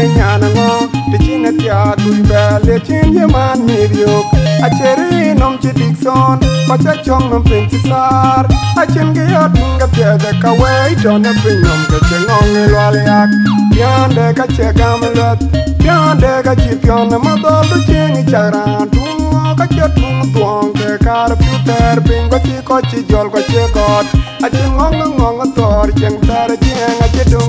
nhà nó ngó để chi nó tia đuôi bè để trên như man mi riu a cheri nom chi dik son pa cha chong nom pin chi sar a chen ge yat ga pye de ka wei don na pin nom ga che ngong ni lo le ak yan de ka che gam let yan de ka chi pyon na ma do lu chi ni cha ran tu ka che tu tuong ke kar pu ter pin ko chi jol ko che got a che ngong tor chen dar chen a che dong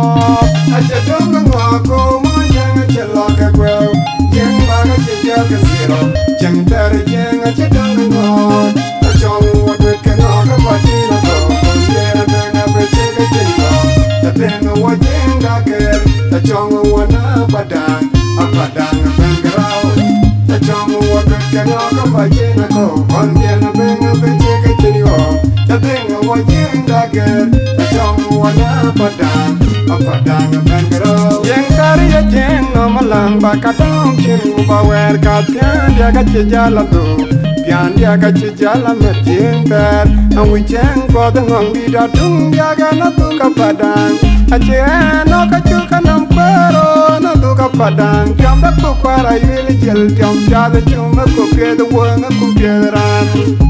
ngo ko mo yang a che lo ka kwel chen ba ga che ja ka siro chen dar chen a che dong ngo ta chong wa de ke no ka pa chi lo ko ye na be na be che ka chen ko ta be no wa chen da ke ta chong wa na padang a padang ben grau ta chong wa de ke no ka pa chi na ko on ye na be che ka chen yo ta be no wa chen da ke ta chong wa na padang a padang ben grau yen kari ya chen no malang ba ka dong chin ba wer ka tian ya ka che ja la do pian ya ka che ja la me tien ber ang wi chen ko da ngong di da tung ya ga na tu ka padang a che no ka chu ka nam pero na tu ka padang jam da ko kwara yel jel jam ja da chu ma ko pe da wo na ku pe ran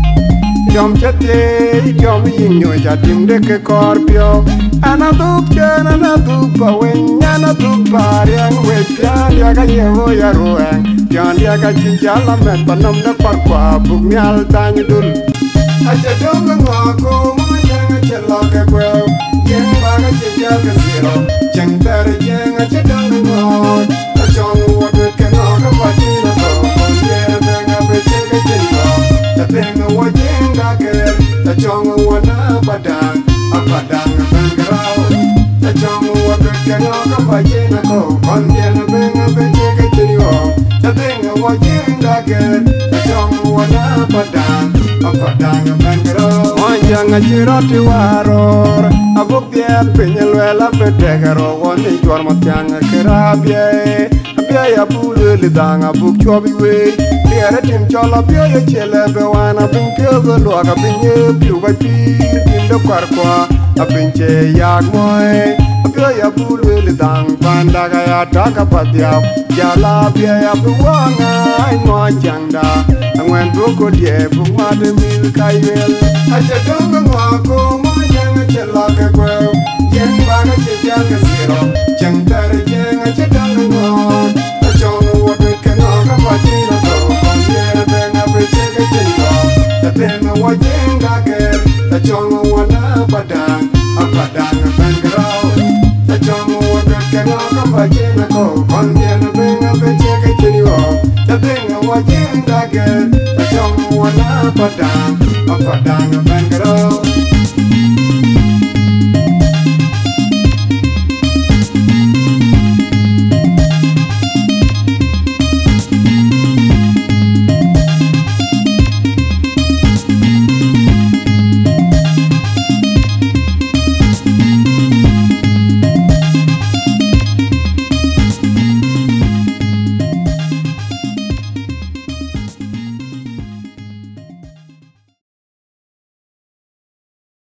jom chate jom yin nyo ja tim de ke korpio ana tu pa wen ana tu pa yang we pian ya ga ye ho ya ruang pian ya ga chin ja la met panom da par kwa buk nyal ta ni dul a che dong ngo ko mo yang a che lo ke kwe yen ba ga che ja ke siro chen ter yen a che dong ngo ta chong wo de ke no ka pa chi lo ko ye be nga be che ke chin ko ta be ngo wo yen da ke ta chong wo na padang a padang ben grau ta chong wo de ke no ka pa chi na ko kon ye na be nga be che ke chin yo ta be ngo wo yen da ke ta chong wo na padang a padang ben grau mo yang a chi ro ti waror a bu piel pin le la be te garo won ni jor mo tyang ke ra bie ya bu le dang a bu cho bi we Piere tim chola pio ye chele be wana bin pio go lo ga bin ye piu ba pi tim do kwar kwa a bin che yak moy pio ya bu le dang panda ga ya ta ka pa dia ya la pia ya bu wanga ai mo changda angwen bu ko ye bu ma de mil kai wel a che dong ngo ko mo yang che la ke kwe yen ba ga che ja ke siro chang tar yen a che dong ngo ta chong wo de ke no ka pa chi lo ta tenga wa jenga ke ta chongo wa na padang a padang ben grau ta chongo wa ke no ka pa jena ko kon ye na benga be che ke chini wo ta tenga wa jenga ke ta chongo wa na padang a padang ben grau